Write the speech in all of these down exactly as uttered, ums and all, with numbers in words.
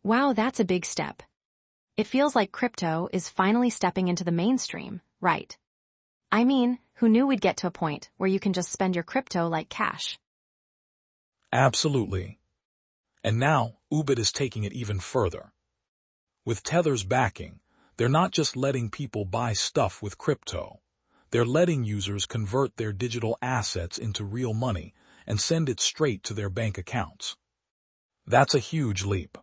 Wow, that's a big step. It feels like crypto is finally stepping into the mainstream, right? I mean, who knew we'd get to a point where you can just spend your crypto like cash? Absolutely. And now, Ubit is taking it even further. With Tether's backing, they're not just letting people buy stuff with crypto. They're letting users convert their digital assets into real money and send it straight to their bank accounts. That's a huge leap.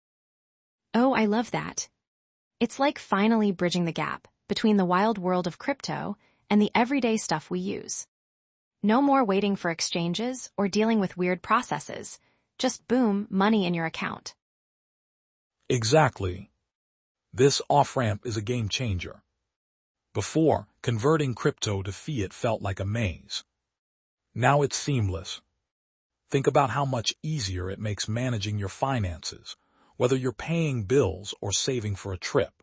Oh, I love that. It's like finally bridging the gap between the wild world of crypto and the everyday stuff we use. No more waiting for exchanges or dealing with weird processes. Just boom, money in your account. Exactly. This off-ramp is a game changer. Before, converting crypto to fiat felt like a maze. Now it's seamless. Think about how much easier it makes managing your finances, whether you're paying bills or saving for a trip.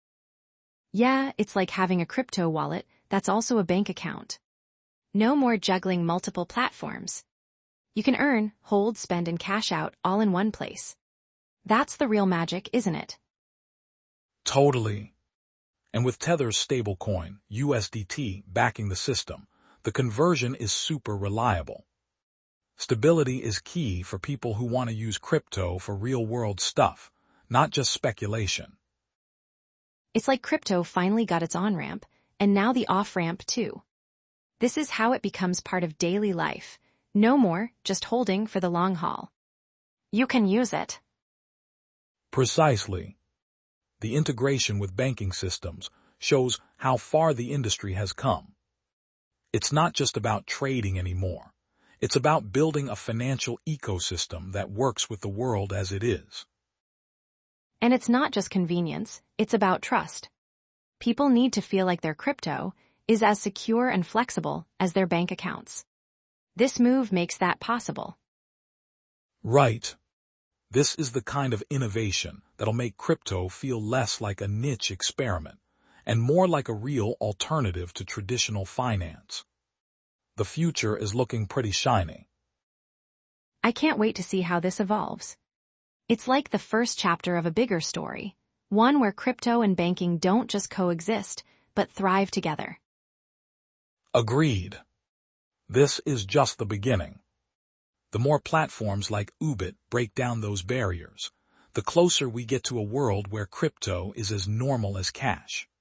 Yeah, it's like having a crypto wallet that's also a bank account. No more juggling multiple platforms. You can earn, hold, spend, and cash out all in one place. That's the real magic, isn't it? Totally. And with Tether's stablecoin, U S D T, backing the system, the conversion is super reliable. Stability is key for people who want to use crypto for real-world stuff, not just speculation. It's like crypto finally got its on-ramp, and now the off-ramp too. This is how it becomes part of daily life. No more just holding for the long haul. You can use it. Precisely. The integration with banking systems shows how far the industry has come. It's not just about trading anymore. It's about building a financial ecosystem that works with the world as it is. And it's not just convenience, it's about trust. People need to feel like their crypto is as secure and flexible as their bank accounts. This move makes that possible. Right. This is the kind of innovation that'll make crypto feel less like a niche experiment and more like a real alternative to traditional finance. The future is looking pretty shiny. I can't wait to see how this evolves. It's like the first chapter of a bigger story, one where crypto and banking don't just coexist, but thrive together. Agreed. This is just the beginning. The more platforms like Ubit break down those barriers, the closer we get to a world where crypto is as normal as cash.